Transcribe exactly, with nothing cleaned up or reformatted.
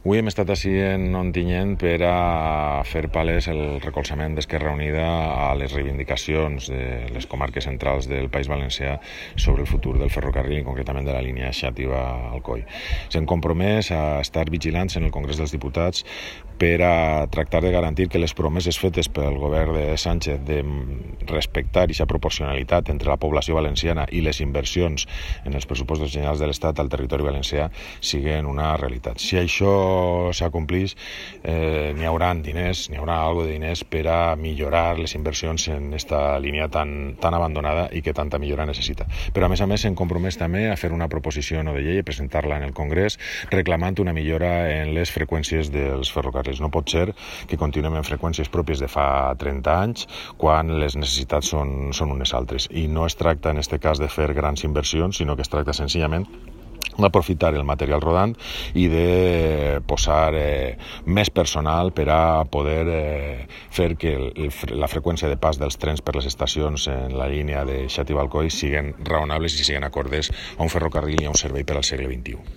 Avui hem estat així en Ontinyent per a fer palès el recolzament d'Esquerra Unida a les reivindicacions de les comarques centrals del País Valencià sobre el futur del ferrocarril i concretament de la línia Xàtiva-Alcoi. S'han compromès a estar vigilants en el Congrés dels Diputats per a tractar de garantir que les promeses fetes pel govern de Sánchez de respectar aquesta proporcionalitat entre la població valenciana i les inversions en els pressupostos generals de l'Estat al territori valencià siguen una realitat. Si això s'acomplís, eh, n'hi haurà diners, n'hi haurà algo de diners per a millorar les inversions en esta línia tan, tan abandonada i que tanta millora necessita. Però a més a més s'han compromès també a fer una proposició no de llei i presentar-la en el Congrés reclamant una millora en les freqüències dels ferrocarrils. No pot ser que continuem en freqüències pròpies de fa trenta anys quan les necessitats són, són unes altres. I no es tracta en aquest cas de fer grans inversions, sinó que es tracta senzillament d'aprofitar el material rodant i de posar eh, més personal per a poder eh, fer que el, la freqüència de pas dels trens per les estacions en la línia de Xàtiva-Alcoi siguin raonables i siguin acordes a un ferrocarril i a un servei per al segle vint-i-u.